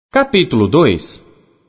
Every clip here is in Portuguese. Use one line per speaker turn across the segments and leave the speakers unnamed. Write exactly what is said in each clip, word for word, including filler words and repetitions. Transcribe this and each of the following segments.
Capítulo dois.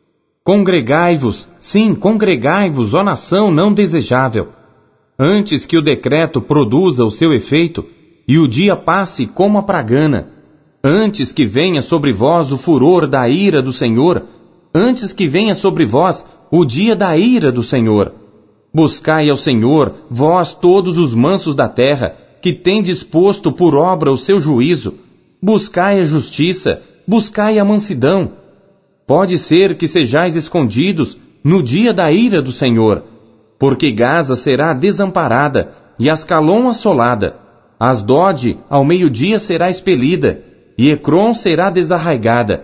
Congregai-vos, sim, congregai-vos, ó nação não desejável, antes que o decreto produza o seu efeito, e o dia passe como a pragana, antes que venha sobre vós o furor da ira do Senhor, antes que venha sobre vós o dia da ira do Senhor. Buscai ao Senhor, vós todos os mansos da terra, que tendes posto por obra o seu juízo. Buscai a justiça, buscai a mansidão. Pode ser que sejais escondidos no dia da ira do Senhor, porque Gaza será desamparada e Ascalon assolada. Asdod ao meio-dia será expelida e Ecrom será desarraigada.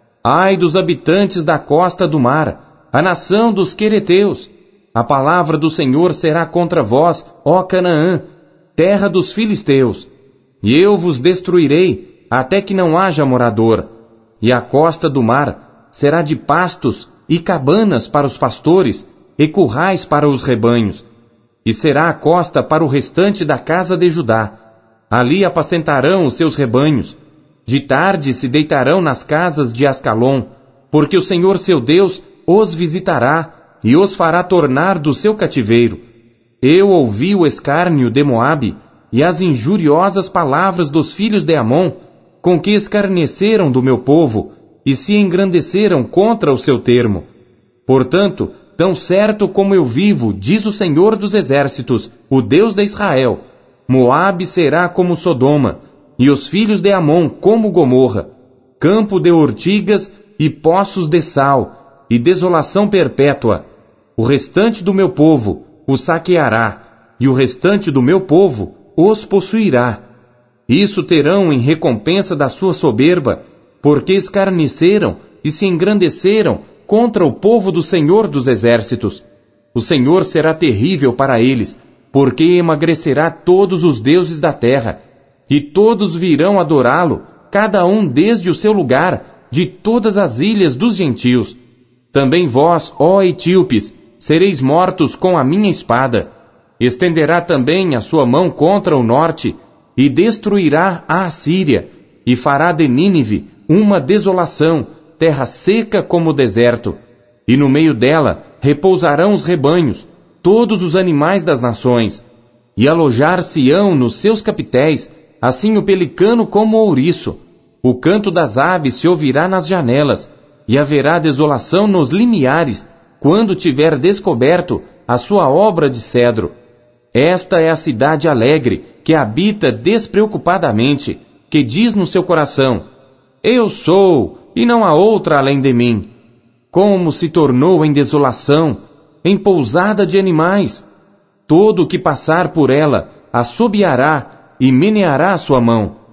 Ai dos habitantes da costa do mar, a nação dos quereteus! A palavra do Senhor será contra vós, ó Canaã, terra dos filisteus. E eu vos destruirei até que não haja morador. E a costa do mar será de pastos e cabanas para os pastores e currais para os rebanhos. E será a costa para o restante da casa de Judá. Ali apacentarão os seus rebanhos. De tarde se deitarão nas casas de Ascalon, porque o Senhor seu Deus os visitará e os fará tornar do seu cativeiro. Eu ouvi o escárnio de Moabe e as injuriosas palavras dos filhos de Amon, com que escarneceram do meu povo e se engrandeceram contra o seu termo. Portanto, tão certo como eu vivo, diz o Senhor dos Exércitos, o Deus de Israel, Moabe será como Sodoma, e os filhos de Amon como Gomorra, campo de ortigas e poços de sal, e desolação perpétua. O restante do meu povo o saqueará, e o restante do meu povo os possuirá. Isso terão em recompensa da sua soberba, porque escarneceram e se engrandeceram contra o povo do Senhor dos Exércitos. O Senhor será terrível para eles, porque emagrecerá todos os deuses da terra, e todos virão adorá-lo, cada um desde o seu lugar, de todas as ilhas dos gentios. Também vós, ó etíopes, sereis mortos com a minha espada. Estenderá também a sua mão contra o norte, e destruirá a Assíria, e fará de Nínive uma desolação, terra seca como o deserto. E no meio dela repousarão os rebanhos, todos os animais das nações, e alojar-se-ão nos seus capitéis, assim o pelicano como o ouriço. O canto das aves se ouvirá nas janelas, e haverá desolação nos limiares, quando tiver descoberto a sua obra de cedro. Esta é a cidade alegre, que habita despreocupadamente, que diz no seu coração: Eu sou, e não há outra além de mim. Como se tornou em desolação, em pousada de animais. Todo o que passar por ela assobiará e meneará a sua mão.